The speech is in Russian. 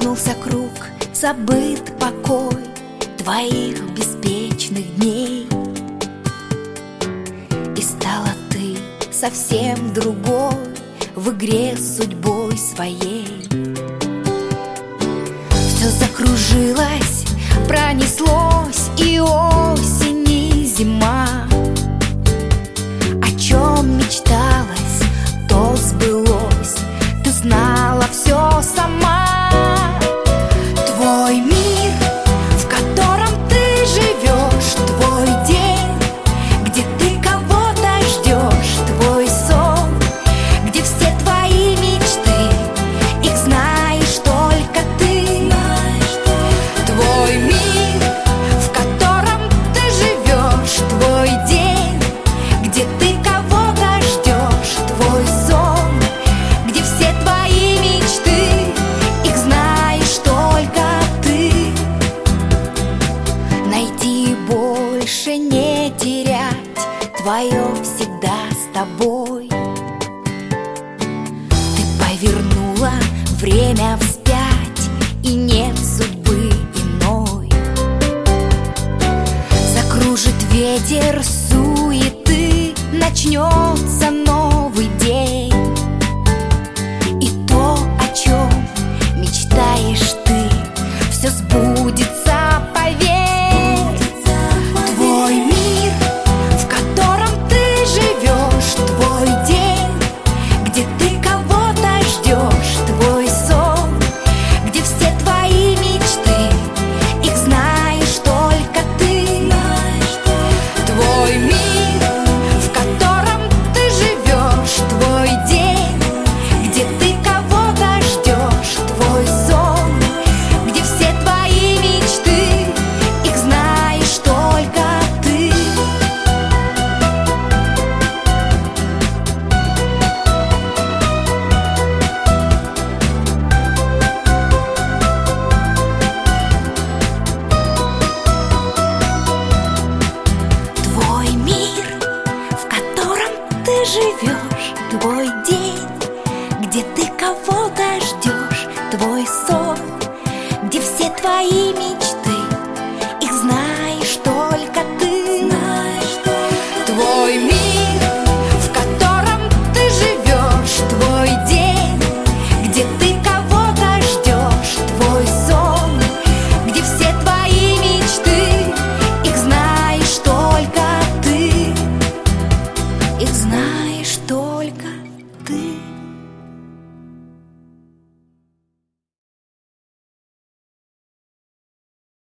Замкнулся круг, забыт покой твоих беспечных дней. И стала ты совсем другой в игре с судьбой своей. Все закружилось, пронеслось и осень, и зима. О чем мечталось, то сбылось. Ты знала все сама. Твой мир, в котором ты живешь, твой день, где ты кого-то ждешь, твой сон, где все твои мечты, их знаешь только ты. Твой мир, в котором ты живешь, твой день, где ты кого-то ждешь, твой сон, где все твои мечты, их знаешь только ты. Найти, больше не терять, твое всегда с тобой. Ты повернула время вспять, и нет судьбы иной. Закружит ветер суеты, начнется новый день. И то, о чем мечтаешь ты, все сбудется, поверь. Твой мир, в котором ты живешь, твой день, где ты кого-то ждешь, твой сон, где все твои мечты, их знаешь только ты. Твой мир, в котором ты живешь, твой день, где ты кого-то ждешь, твой сон, где все твои мечты, их знаешь только ты. Твой мир, в котором ты живешь, твой день, где ты кого-то ждешь, твой сон, где все твои мечты, их знаешь только ты. Твой мир, в котором ты живешь, твой день, где ты кого-то ждешь, твой сон, где все твои мечты, их знаешь только ты, их знаешь только